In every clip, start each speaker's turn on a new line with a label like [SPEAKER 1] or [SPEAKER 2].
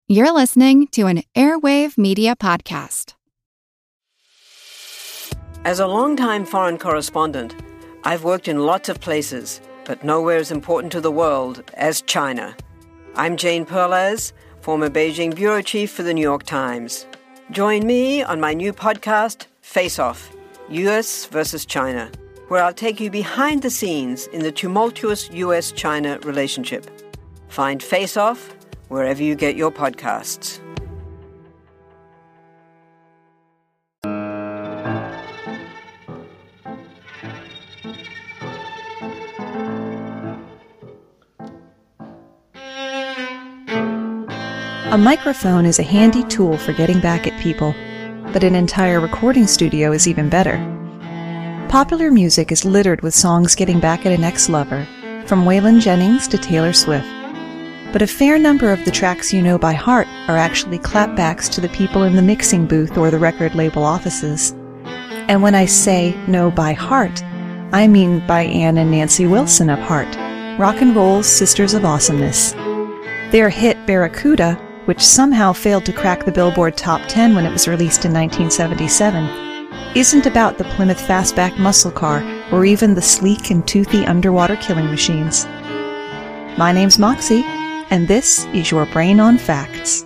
[SPEAKER 1] You're listening to an Airwave Media Podcast.
[SPEAKER 2] As a longtime foreign correspondent, I've worked in lots of places, but nowhere as important to the world as China. I'm Jane Perlez, former Beijing bureau chief for the New York Times. Join me on my new podcast, Face Off, U.S. versus China, where I'll take you behind the scenes in the tumultuous U.S.-China relationship. Find Face Off wherever you get your podcasts.
[SPEAKER 3] A microphone is a handy tool for getting back at people, but an entire recording studio is even better. Popular music is littered with songs getting back at an ex-lover, from Waylon Jennings to Taylor Swift. But a fair number of the tracks you know by heart are actually clapbacks to the people in the mixing booth or the record label offices. And when I say know by heart, I mean by Ann and Nancy Wilson of heart, rock and roll's sisters of awesomeness. Their hit Barracuda, which somehow failed to crack the Billboard Top 10 when it was released in 1977, isn't about the Plymouth Fastback muscle car or even the sleek and toothy underwater killing machines. My name's Moxie, and this is your Brain on Facts.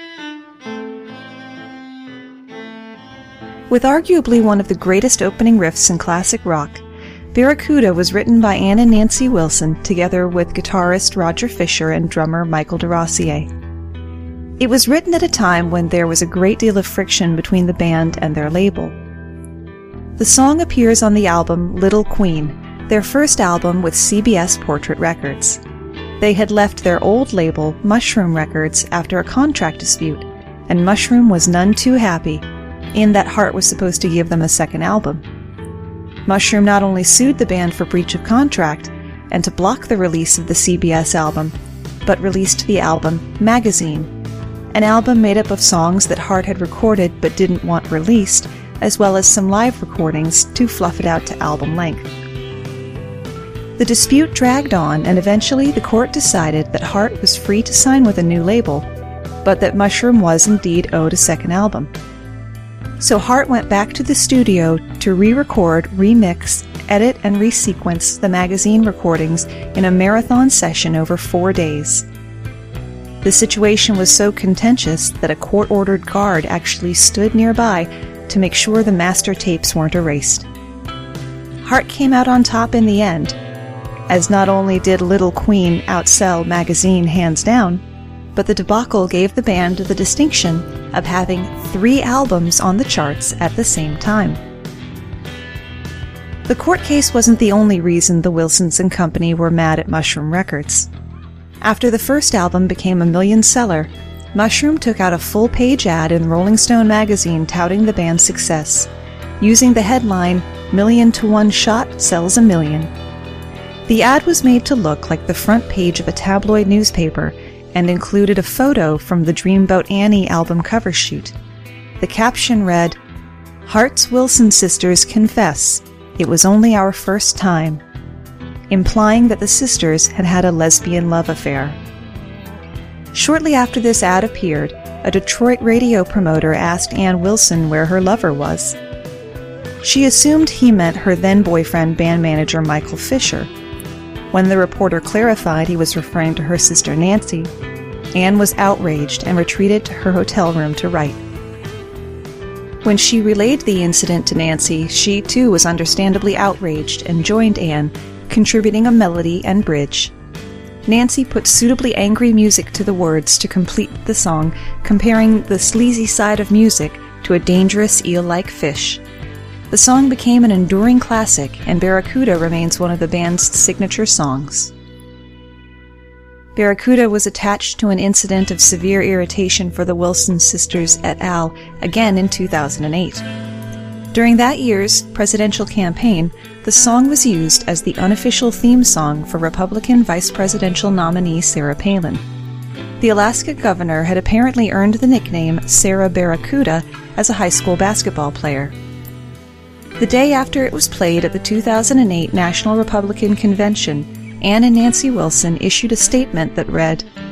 [SPEAKER 3] With arguably one of the greatest opening riffs in classic rock, Barracuda was written by Ann and Nancy Wilson together with guitarist Roger Fisher and drummer Michael DeRossier. It was written at a time when there was a great deal of friction between the band and their label. The song appears on the album Little Queen, their first album with CBS Portrait Records. They had left their old label, Mushroom Records, after a contract dispute, and Mushroom was none too happy, in that Heart was supposed to give them a second album. Mushroom not only sued the band for breach of contract and to block the release of the CBS album, but released the album Magazine, an album made up of songs that Heart had recorded but didn't want released, as well as some live recordings to fluff it out to album length. The dispute dragged on, and eventually the court decided that Heart was free to sign with a new label, but that Mushroom was indeed owed a second album. So Heart went back to the studio to re-record, remix, edit, and resequence the Magazine recordings in a marathon session over 4 days. The situation was so contentious that a court-ordered guard actually stood nearby to make sure the master tapes weren't erased. Heart came out on top in the end, as not only did Little Queen outsell Magazine hands down, but the debacle gave the band the distinction of having 3 albums on the charts at the same time. The court case wasn't the only reason the Wilsons and company were mad at Mushroom Records. After the first album became a million seller, Mushroom took out a full-page ad in Rolling Stone magazine touting the band's success, using the headline, "Million to One Shot Sells a Million." The ad was made to look like the front page of a tabloid newspaper and included a photo from the Dreamboat Annie album cover shoot. The caption read, "Heart's Wilson sisters confess, it was only our first time," implying that the sisters had had a lesbian love affair. Shortly after this ad appeared, a Detroit radio promoter asked Ann Wilson where her lover was. She assumed he meant her then-boyfriend band manager Michael Fisher. When the reporter clarified he was referring to her sister Nancy, Ann was outraged and retreated to her hotel room to write. When she relayed the incident to Nancy, she too was understandably outraged and joined Ann, contributing a melody and bridge. Nancy put suitably angry music to the words to complete the song, comparing the sleazy side of music to a dangerous eel-like fish. The song became an enduring classic, and Barracuda remains one of the band's signature songs. Barracuda was attached to an incident of severe irritation for the Wilson sisters et al. Again in 2008. During that year's presidential campaign, the song was used as the unofficial theme song for Republican vice presidential nominee Sarah Palin. The Alaska governor had apparently earned the nickname Sarah Barracuda as a high school basketball player. The day after it was played at the 2008 National Republican Convention, Ann and Nancy Wilson issued a statement that read,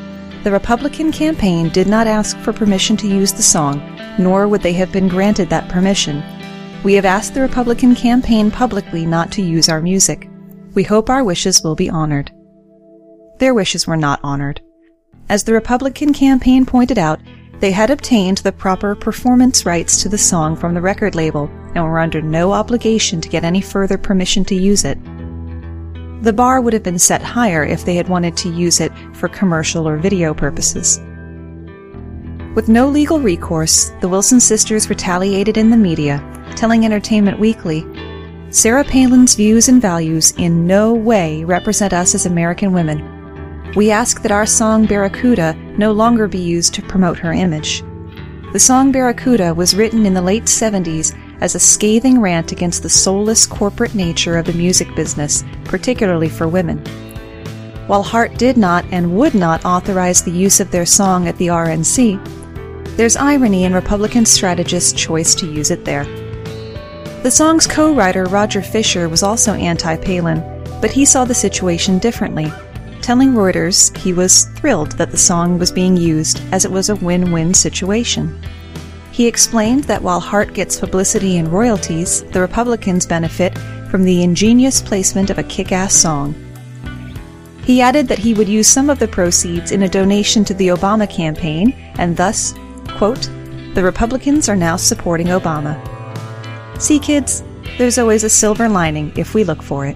[SPEAKER 3] The Republican campaign did not ask for permission to use the song, nor would they have been granted that permission. We have asked the Republican campaign publicly not to use our music. We hope our wishes will be honored. Their wishes were not honored. As the Republican campaign pointed out, they had obtained the proper performance rights to the song from the record label and were under no obligation to get any further permission to use it. The bar would have been set higher if they had wanted to use it for commercial or video purposes. With no legal recourse, the Wilson sisters retaliated in the media, telling Entertainment Weekly, "Sarah Palin's views and values in no way represent us as American women. We ask that our song Barracuda no longer be used to promote her image." The song Barracuda was written in the late 70s as a scathing rant against the soulless corporate nature of the music business, particularly for women. While Hart did not and would not authorize the use of their song at the RNC, there's irony in Republican strategists' choice to use it there. The song's co-writer Roger Fisher was also anti-Palin, but he saw the situation differently, telling Reuters he was thrilled that the song was being used as it was a win-win situation. He explained that while Hart gets publicity and royalties, the Republicans benefit from the ingenious placement of a kick-ass song. He added that he would use some of the proceeds in a donation to the Obama campaign, and thus, quote, "The Republicans are now supporting Obama." See, kids, there's always a silver lining if we look for it.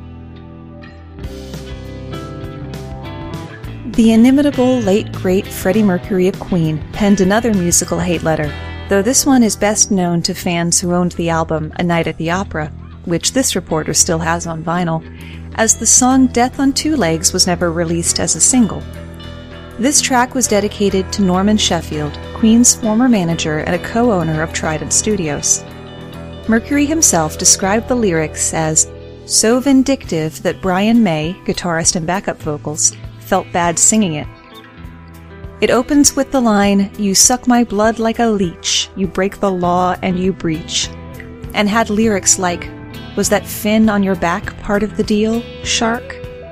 [SPEAKER 3] The inimitable late great Freddie Mercury of Queen penned another musical hate letter, though this one is best known to fans who owned the album A Night at the Opera, which this reporter still has on vinyl, as the song Death on Two Legs was never released as a single. This track was dedicated to Norman Sheffield, Queen's former manager and a co-owner of Trident Studios. Mercury himself described the lyrics as so vindictive that Brian May, guitarist and backup vocals, felt bad singing it. It opens with the line, "You suck my blood like a leech, you break the law and you breach," and had lyrics like, "Was that fin on your back part of the deal, shark?"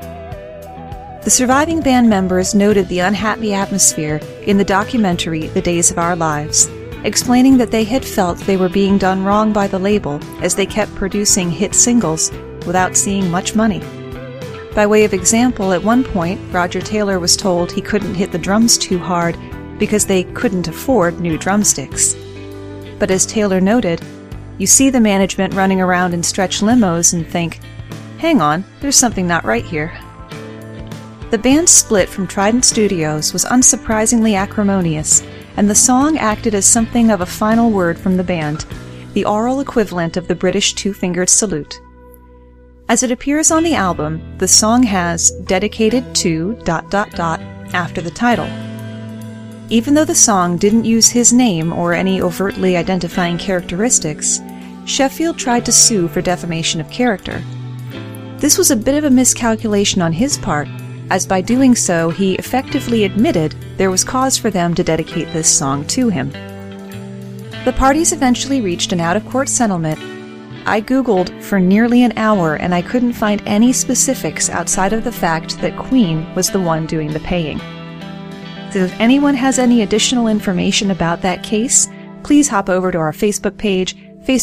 [SPEAKER 3] The surviving band members noted the unhappy atmosphere in the documentary The Days of Our Lives, explaining that they had felt they were being done wrong by the label as they kept producing hit singles without seeing much money. By way of example, at one point, Roger Taylor was told he couldn't hit the drums too hard because they couldn't afford new drumsticks. But as Taylor noted, you see the management running around in stretch limos and think, hang on, there's something not right here. The band's split from Trident Studios was unsurprisingly acrimonious, and the song acted as something of a final word from the band, the oral equivalent of the British two-fingered salute. As it appears on the album, the song has dedicated to ... after the title. Even though the song didn't use his name or any overtly identifying characteristics, Sheffield tried to sue for defamation of character. This was a bit of a miscalculation on his part, as by doing so he effectively admitted there was cause for them to dedicate this song to him. The parties eventually reached an out-of-court settlement. I Googled for nearly an hour and I couldn't find any specifics outside of the fact that Queen was the one doing the paying. So if anyone has any additional information about that case, please hop over to our Facebook page,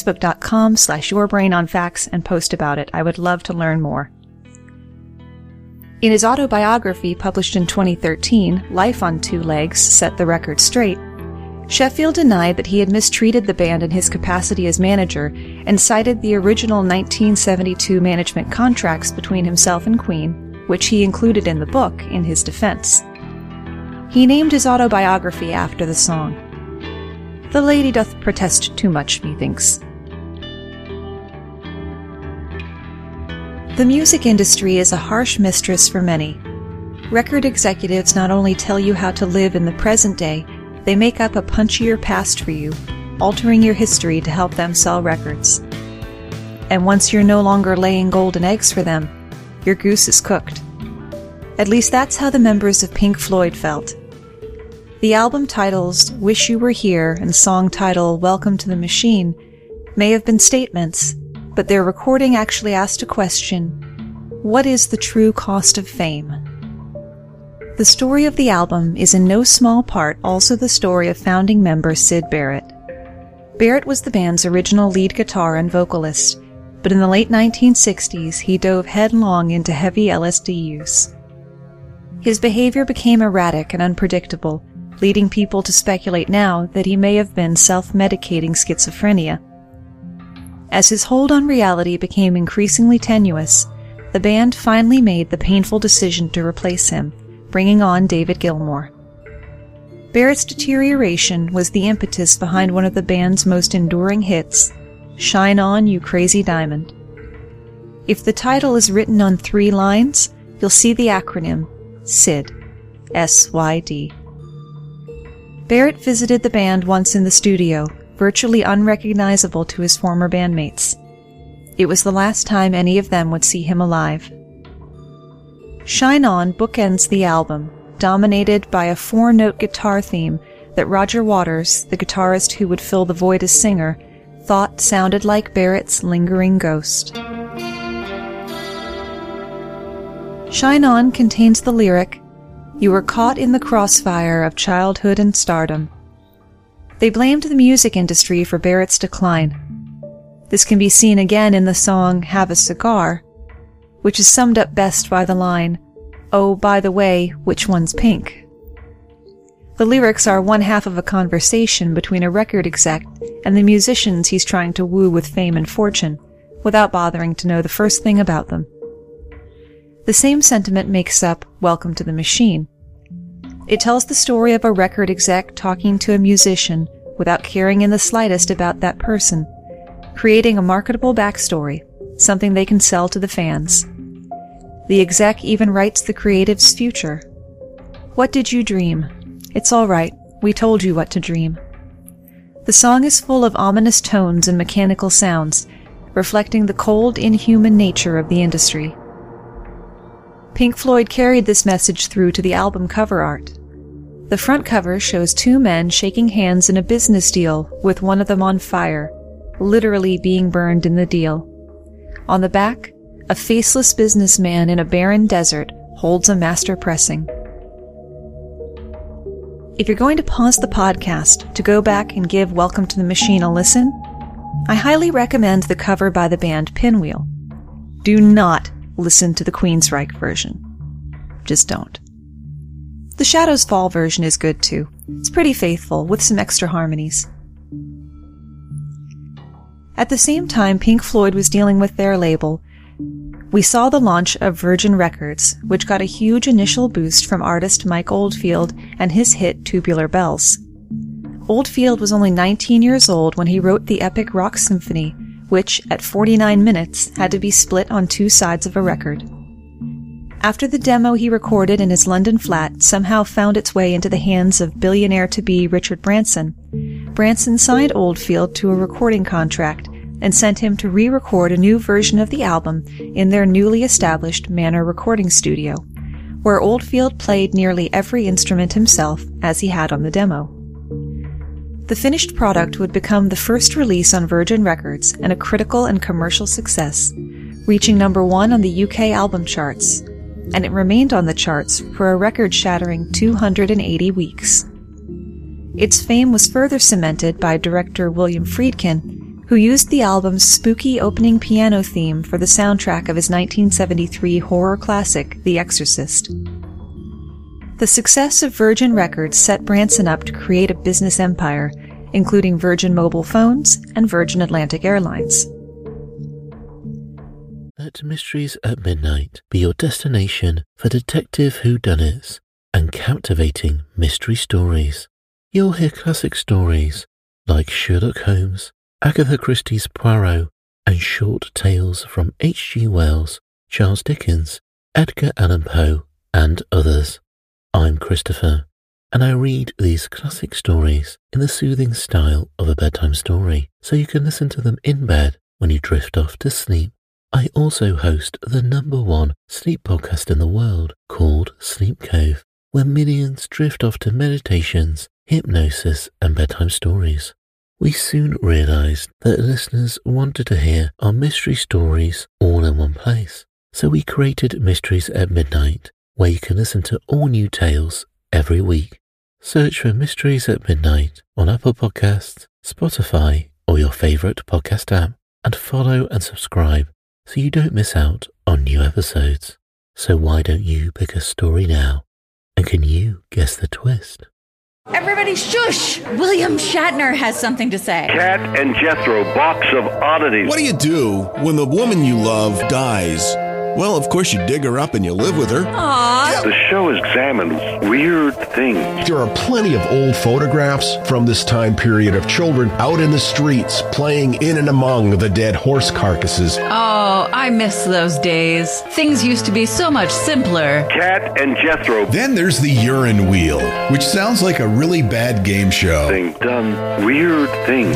[SPEAKER 3] facebook.com/yourbrainonfacts, and post about it. I would love to learn more. In his autobiography published in 2013, Life on Two Legs Set the Record Straight, Sheffield denied that he had mistreated the band in his capacity as manager and cited the original 1972 management contracts between himself and Queen, which he included in the book in his defense. He named his autobiography after the song. The lady doth protest too much, methinks. The music industry is a harsh mistress for many. Record executives not only tell you how to live in the present day, they make up a punchier past for you, altering your history to help them sell records. And once you're no longer laying golden eggs for them, your goose is cooked. At least that's how the members of Pink Floyd felt. The album titles Wish You Were Here and song title Welcome to the Machine may have been statements, but their recording actually asked a question: what is the true cost of fame? The story of the album is in no small part also the story of founding member Syd Barrett. Barrett was the band's original lead guitar and vocalist, but in the late 1960s he dove headlong into heavy LSD use. His behavior became erratic and unpredictable, leading people to speculate now that he may have been self-medicating schizophrenia. As his hold on reality became increasingly tenuous, the band finally made the painful decision to replace him, bringing on David Gilmour. Barrett's deterioration was the impetus behind one of the band's most enduring hits, Shine On, You Crazy Diamond. If the title is written on 3 lines, you'll see the acronym SYD, S-Y-D. Barrett visited the band once in the studio, virtually unrecognizable to his former bandmates. It was the last time any of them would see him alive. Shine On bookends the album, dominated by a 4-note guitar theme that Roger Waters, the guitarist who would fill the void as singer, thought sounded like Barrett's lingering ghost. Shine On contains the lyric, "You were caught in the crossfire of childhood and stardom." They blamed the music industry for Barrett's decline. This can be seen again in the song Have a Cigar, which is summed up best by the line, "Oh, by the way, which one's pink?" The lyrics are one half of a conversation between a record exec and the musicians he's trying to woo with fame and fortune, without bothering to know the first thing about them. The same sentiment makes up Welcome to the Machine. It tells the story of a record exec talking to a musician without caring in the slightest about that person, creating a marketable backstory, something they can sell to the fans. The exec even writes the creative's future. "What did you dream? It's all right. We told you what to dream." The song is full of ominous tones and mechanical sounds, reflecting the cold, inhuman nature of the industry. Pink Floyd carried this message through to the album cover art. The front cover shows 2 men shaking hands in a business deal with one of them on fire, literally being burned in the deal. On the back, a faceless businessman in a barren desert holds a master pressing. If you're going to pause the podcast to go back and give Welcome to the Machine a listen, I highly recommend the cover by the band Pinwheel. Do not listen to the Queensryche version. Just don't. The Shadows Fall version is good too. It's pretty faithful, with some extra harmonies. At the same time Pink Floyd was dealing with their label, we saw the launch of Virgin Records, which got a huge initial boost from artist Mike Oldfield and his hit Tubular Bells. Oldfield was only 19 years old when he wrote the epic rock symphony, which, at 49 minutes, had to be split on 2 sides of a record. After the demo he recorded in his London flat somehow found its way into the hands of billionaire-to-be Richard Branson, Branson signed Oldfield to a recording contract and sent him to re-record a new version of the album in their newly established Manor recording studio, where Oldfield played nearly every instrument himself, as he had on the demo. The finished product would become the first release on Virgin Records and a critical and commercial success, reaching number 1 on the UK album charts, and it remained on the charts for a record-shattering 280 weeks. Its fame was further cemented by director William Friedkin, who used the album's spooky opening piano theme for the soundtrack of his 1973 horror classic, The Exorcist. The success of Virgin Records set Branson up to create a business empire, including Virgin Mobile Phones and Virgin Atlantic Airlines.
[SPEAKER 4] Let Mysteries at Midnight be your destination for detective whodunits and captivating mystery stories. You'll hear classic stories like Sherlock Holmes, Agatha Christie's Poirot, and short tales from H.G. Wells, Charles Dickens, Edgar Allan Poe, and others. I'm Christopher, and I read these classic stories in the soothing style of a bedtime story, so you can listen to them in bed when you drift off to sleep. I also host the #1 sleep podcast in the world called Sleep Cove, where millions drift off to meditations, hypnosis, and bedtime stories. We soon realized that listeners wanted to hear our mystery stories all in one place, so we created Mysteries at Midnight, where you can listen to all new tales every week. Search for Mysteries at Midnight on Apple Podcasts, Spotify, or your favourite podcast app, and follow and subscribe so you don't miss out on new episodes. So why don't you pick a story now? And can you guess the twist?
[SPEAKER 5] Everybody shush! William Shatner has something to say.
[SPEAKER 6] Cat and Jethro, Box of Oddities.
[SPEAKER 7] What do you do when the woman you love dies? Well, of course you dig her up and you live with her.
[SPEAKER 5] Aww.
[SPEAKER 6] The show examines weird things.
[SPEAKER 8] There are plenty of old photographs from this time period of children out in the streets playing in and among the dead horse carcasses.
[SPEAKER 5] Oh, I miss those days. Things used to be so much simpler.
[SPEAKER 6] Cat and Jethro.
[SPEAKER 7] Then there's the urine wheel, which sounds like a really bad game show.
[SPEAKER 6] Thing done weird things.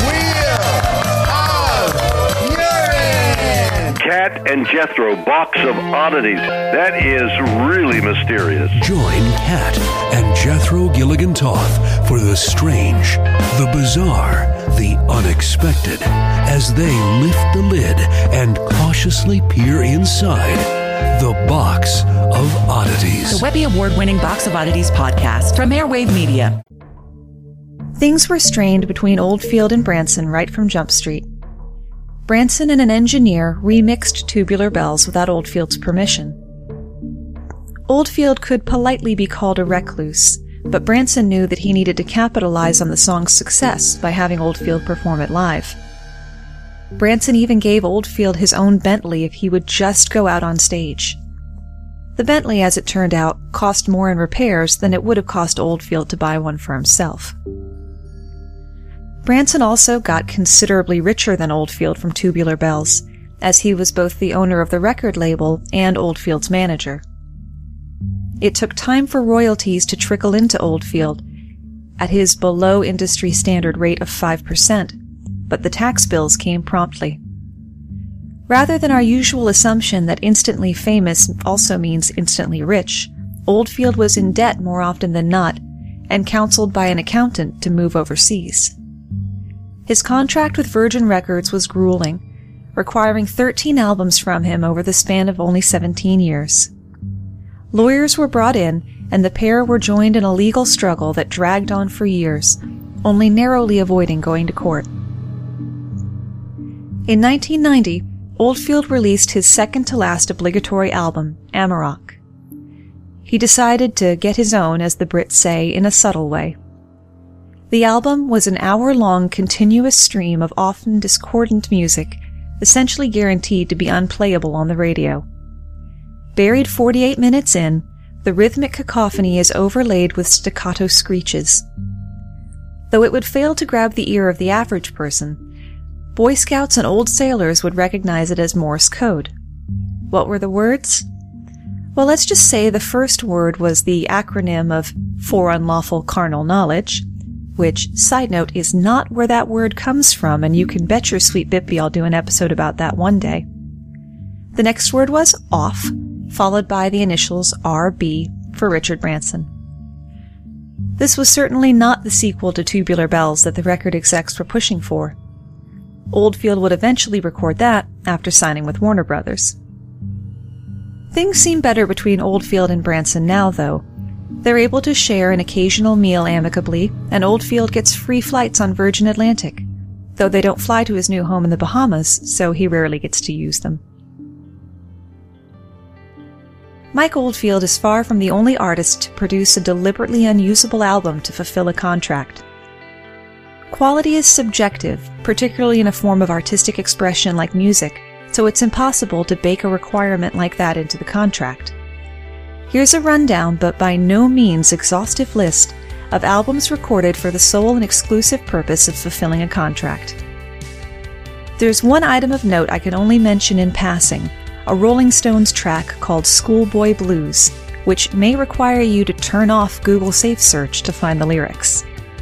[SPEAKER 6] Cat and Jethro, Box of Oddities. That is really mysterious.
[SPEAKER 9] Join Cat and Jethro Gilligan Toth for the strange, the bizarre, the unexpected, as they lift the lid and cautiously peer inside the Box of Oddities.
[SPEAKER 5] The Webby Award-winning Box of Oddities podcast from Airwave Media.
[SPEAKER 3] Things were strained between Oldfield and Branson right from Jump Street. Branson and an engineer remixed Tubular Bells without Oldfield's permission. Oldfield could politely be called a recluse, but Branson knew that he needed to capitalize on the song's success by having Oldfield perform it live. Branson even gave Oldfield his own Bentley if he would just go out on stage. The Bentley, as it turned out, cost more in repairs than it would have cost Oldfield to buy one for himself. Branson also got considerably richer than Oldfield from Tubular Bells, as he was both the owner of the record label and Oldfield's manager. It took time for royalties to trickle into Oldfield at his below industry standard rate of 5%, but the tax bills came promptly. Rather than our usual assumption that instantly famous also means instantly rich, Oldfield was in debt more often than not, and counseled by an accountant to move overseas. His contract with Virgin Records was grueling, requiring 13 albums from him over the span of only 17 years. Lawyers were brought in, and the pair were joined in a legal struggle that dragged on for years, only narrowly avoiding going to court. In 1990, Oldfield released his second-to-last obligatory album, Amarok. He decided to get his own, as the Brits say, in a subtle way. The album was an hour-long continuous stream of often discordant music, essentially guaranteed to be unplayable on the radio. Buried 48 minutes in, the rhythmic cacophony is overlaid with staccato screeches. Though it would fail to grab the ear of the average person, Boy Scouts and old sailors would recognize it as Morse code. What were the words? Well, let's just say the first word was the acronym of For Unlawful Carnal Knowledge, which, side note, is not where that word comes from, and you can bet your sweet Bippy I'll do an episode about that one day. The next word was off, followed by the initials RB for Richard Branson. This was certainly not the sequel to Tubular Bells that the record execs were pushing for. Oldfield would eventually record that after signing with Warner Brothers. Things seem better between Oldfield and Branson now, though. They're able to share an occasional meal amicably, and Oldfield gets free flights on Virgin Atlantic, though they don't fly to his new home in the Bahamas, so he rarely gets to use them. Mike Oldfield is far from the only artist to produce a deliberately unusable album to fulfill a contract. Quality is subjective, particularly in a form of artistic expression like music, so it's impossible to bake a requirement like that into the contract. Here's a rundown, but by no means exhaustive list, of albums recorded for the sole and exclusive purpose of fulfilling a contract. There's one item of note I can only mention in passing, a Rolling Stones track called Schoolboy Blues, which may require you to turn off Google Safe Search to find the lyrics.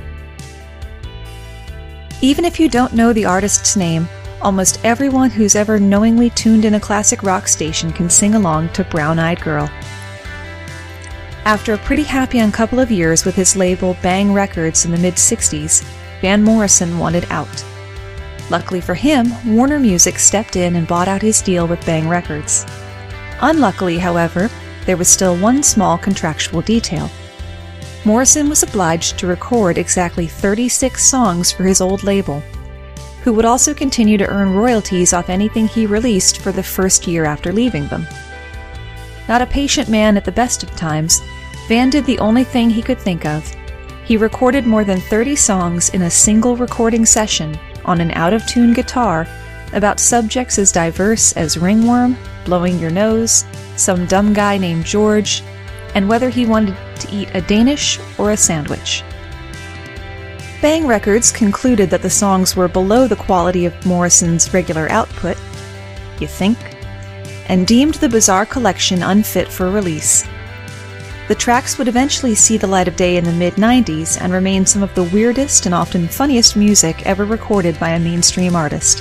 [SPEAKER 3] Even if you don't know the artist's name, almost everyone who's ever knowingly tuned in a classic rock station can sing along to Brown Eyed Girl. After a pretty happy couple of years with his label Bang Records in the mid-60s, Van Morrison wanted out. Luckily for him, Warner Music stepped in and bought out his deal with Bang Records. Unluckily, however, there was still one small contractual detail. Morrison was obliged to record exactly 36 songs for his old label, who would also continue to earn royalties off anything he released for the first year after leaving them. Not a patient man at the best of times, Van did the only thing he could think of. He recorded more than 30 songs in a single recording session on an out-of-tune guitar about subjects as diverse as ringworm, blowing your nose, some dumb guy named George, and whether he wanted to eat a Danish or a sandwich. Bang Records concluded that the songs were below the quality of Morrison's regular output, you think, and deemed the bizarre collection unfit for release. The tracks would eventually see the light of day in the mid-90s and remain some of the weirdest and often funniest music ever recorded by a mainstream artist.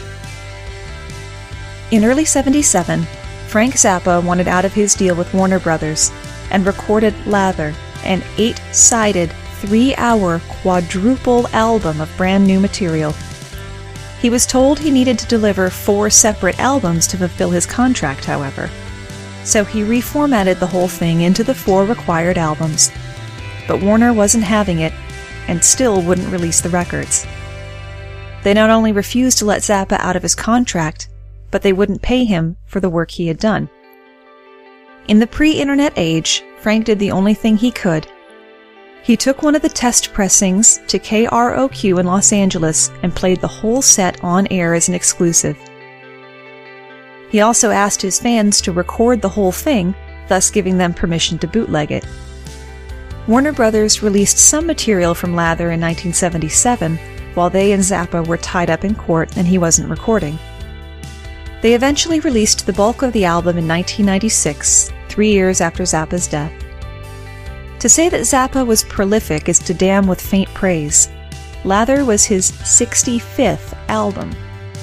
[SPEAKER 3] In early '77, Frank Zappa wanted out of his deal with Warner Brothers and recorded Lather, an 8-sided, 3-hour quadruple album of brand new material. He was told he needed to deliver 4 separate albums to fulfill his contract, however, so he reformatted the whole thing into the 4 required albums. But Warner wasn't having it, and still wouldn't release the records. They not only refused to let Zappa out of his contract, but they wouldn't pay him for the work he had done. In the pre-internet age, Frank did the only thing he could. He took one of the test pressings to KROQ in Los Angeles and played the whole set on air as an exclusive. He also asked his fans to record the whole thing, thus giving them permission to bootleg it. Warner Brothers released some material from Lather in 1977, while they and Zappa were tied up in court and he wasn't recording. They eventually released the bulk of the album in 1996, 3 years after Zappa's death. To say that Zappa was prolific is to damn with faint praise. Lather was his 65th album.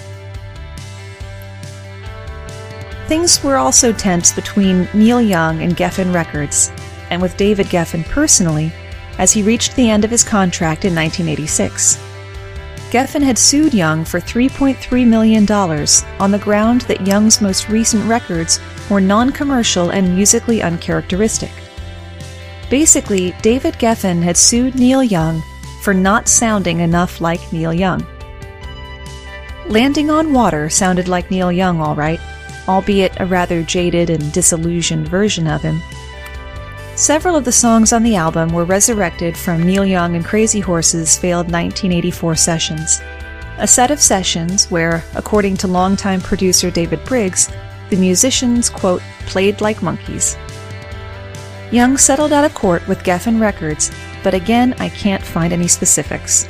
[SPEAKER 3] Things were also tense between Neil Young and Geffen Records, and with David Geffen personally, as he reached the end of his contract in 1986. Geffen had sued Young for $3.3 million on the ground that Young's most recent records were non-commercial and musically uncharacteristic. Basically, David Geffen had sued Neil Young for not sounding enough like Neil Young. Landing on Water sounded like Neil Young, all right, albeit a rather jaded and disillusioned version of him. Several of the songs on the album were resurrected from Neil Young and Crazy Horse's failed 1984 sessions, a set of sessions where, according to longtime producer David Briggs, the musicians, quote, played like monkeys. Young settled out of court with Geffen Records, but again, I can't find any specifics.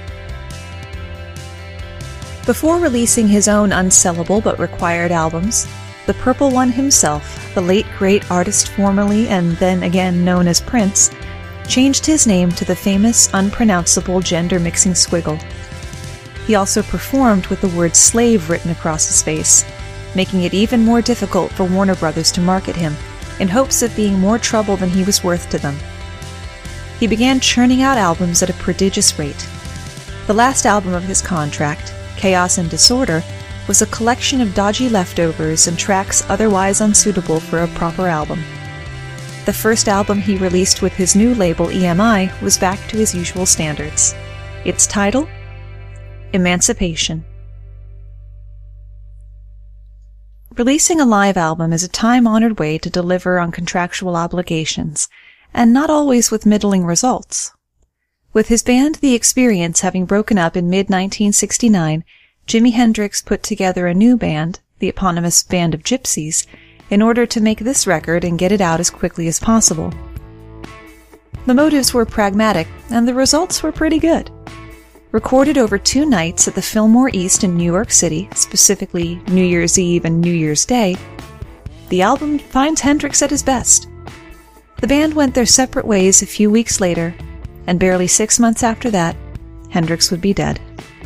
[SPEAKER 3] Before releasing his own unsellable but required albums, the Purple One himself, the late great artist formerly and then again known as Prince, changed his name to the famous unpronounceable gender-mixing squiggle. He also performed with the word slave written across his face, making it even more difficult for Warner Brothers to market him, in hopes of being more trouble than he was worth to them. He began churning out albums at a prodigious rate. The last album of his contract, Chaos and Disorder, was a collection of dodgy leftovers and tracks otherwise unsuitable for a proper album. The first album he released with his new label EMI was back to his usual standards. Its title? Emancipation. Releasing a live album is a time-honored way to deliver on contractual obligations, and not always with middling results. With his band The Experience having broken up in mid-1969, Jimi Hendrix put together a new band, the eponymous Band of Gypsies, in order to make this record and get it out as quickly as possible. The motives were pragmatic, and the results were pretty good. Recorded over 2 nights at the Fillmore East in New York City, specifically New Year's Eve and New Year's Day, the album finds Hendrix at his best. The band went their separate ways a few weeks later, and barely 6 months after that, Hendrix would be dead.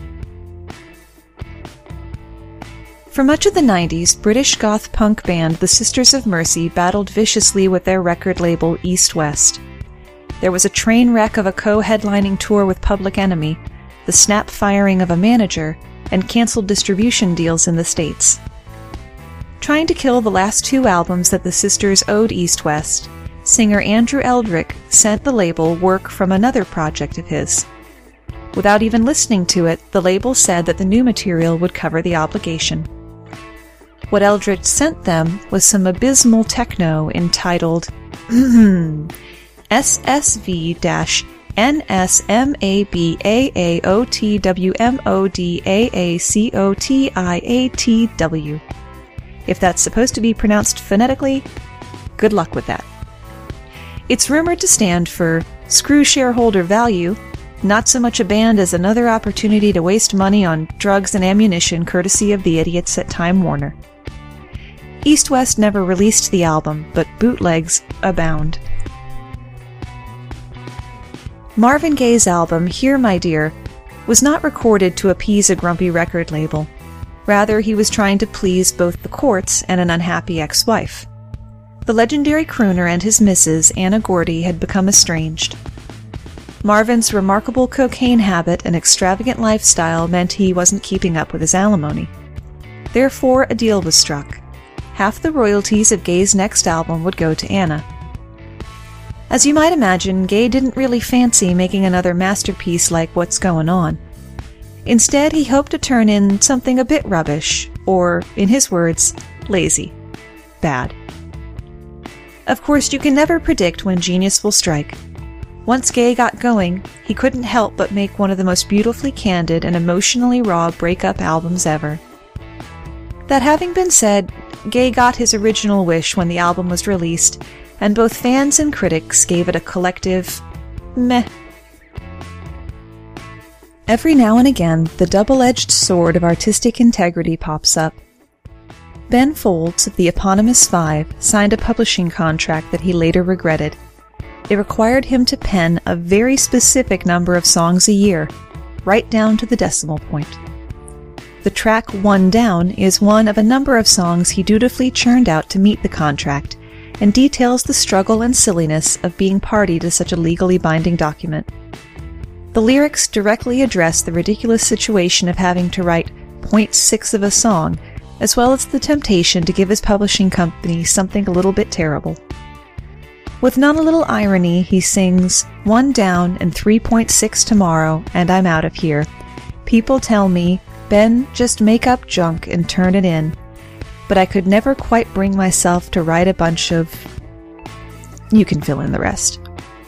[SPEAKER 3] For much of the 90s, British goth punk band The Sisters of Mercy battled viciously with their record label East West. There was a train wreck of a co-headlining tour with Public Enemy, the snap firing of a manager, and canceled distribution deals in the States. Trying to kill the last 2 albums that the sisters owed East West, singer Andrew Eldrick sent the label work from another project of his. Without even listening to it, the label said that the new material would cover the obligation. What Eldrick sent them was some abysmal techno entitled SSV-NSMABAAOTWMODAACOTIATW. If that's supposed to be pronounced phonetically, good luck with that. It's rumored to stand for Screw Shareholder Value, not so much a band as another opportunity to waste money on drugs and ammunition courtesy of the idiots at Time Warner. East West never released the album, but bootlegs abound. Marvin Gaye's album, Here My Dear, was not recorded to appease a grumpy record label. Rather, he was trying to please both the courts and an unhappy ex-wife. The legendary crooner and his missus, Anna Gordy, had become estranged. Marvin's remarkable cocaine habit and extravagant lifestyle meant he wasn't keeping up with his alimony. Therefore, a deal was struck. Half the royalties of Gaye's next album would go to Anna. As you might imagine, Gaye didn't really fancy making another masterpiece like What's Going On. Instead, he hoped to turn in something a bit rubbish, or, in his words, lazy. Bad. Of course, you can never predict when genius will strike. Once Gaye got going, he couldn't help but make one of the most beautifully candid and emotionally raw breakup albums ever. That having been said, Gaye got his original wish when the album was released, and both fans and critics gave it a collective meh. Every now and again, the double-edged sword of artistic integrity pops up. Ben Folds of the eponymous Five signed a publishing contract that he later regretted. It required him to pen a very specific number of songs a year, right down to the decimal point. The track One Down is one of a number of songs he dutifully churned out to meet the contract, and details the struggle and silliness of being party to such a legally binding document. The lyrics directly address the ridiculous situation of having to write 0.6 of a song, as well as the temptation to give his publishing company something a little bit terrible. With not a little irony, he sings, 1 down and 3.6 tomorrow, and I'm out of here. People tell me, Ben, just make up junk and turn it in. But I could never quite bring myself to write a bunch of... You can fill in the rest.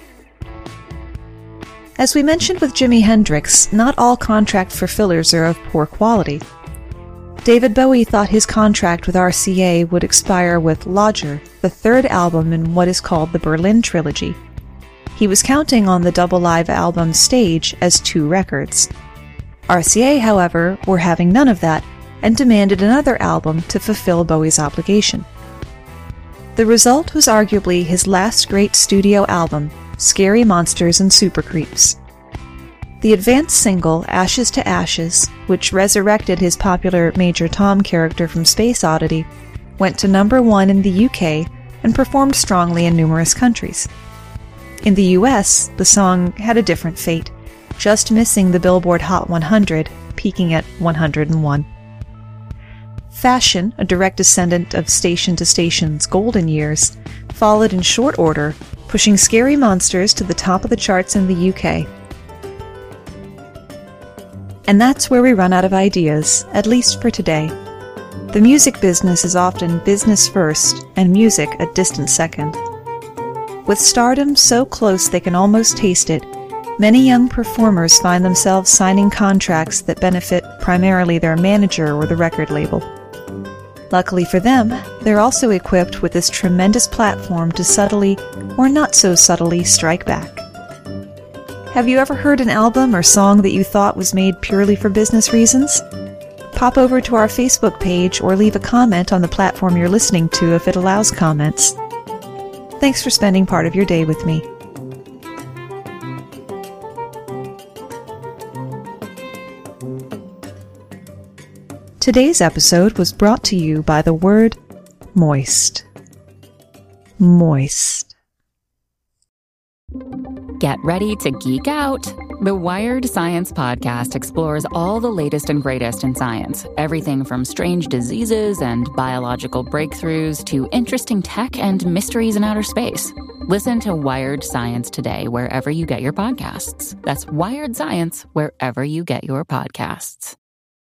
[SPEAKER 3] As we mentioned with Jimi Hendrix, not all contract fulfillers are of poor quality. David Bowie thought his contract with RCA would expire with Lodger, the 3rd album in what is called the Berlin Trilogy. He was counting on the double live album Stage as 2 records. RCA, however, were having none of that and demanded another album to fulfill Bowie's obligation. The result was arguably his last great studio album, Scary Monsters and Super Creeps. The advanced single, Ashes to Ashes, which resurrected his popular Major Tom character from Space Oddity, went to number 1 in the UK and performed strongly in numerous countries. In the US, the song had a different fate, just missing the Billboard Hot 100, peaking at 101. Fashion, a direct descendant of Station to Station's golden years, followed in short order, pushing Scary Monsters to the top of the charts in the UK. And that's where we run out of ideas, at least for today. The music business is often business first, and music a distant second. With stardom so close they can almost taste it, many young performers find themselves signing contracts that benefit primarily their manager or the record label. Luckily for them, they're also equipped with this tremendous platform to subtly, or not so subtly, strike back. Have you ever heard an album or song that you thought was made purely for business reasons? Pop over to our Facebook page or leave a comment on the platform you're listening to if it allows comments. Thanks for spending part of your day with me. Today's episode was brought to you by the word moist. Moist.
[SPEAKER 10] Get ready to geek out. The Wired Science Podcast explores all the latest and greatest in science. Everything from strange diseases and biological breakthroughs to interesting tech and mysteries in outer space. Listen to Wired Science today wherever you get your podcasts. That's Wired Science wherever you get your podcasts.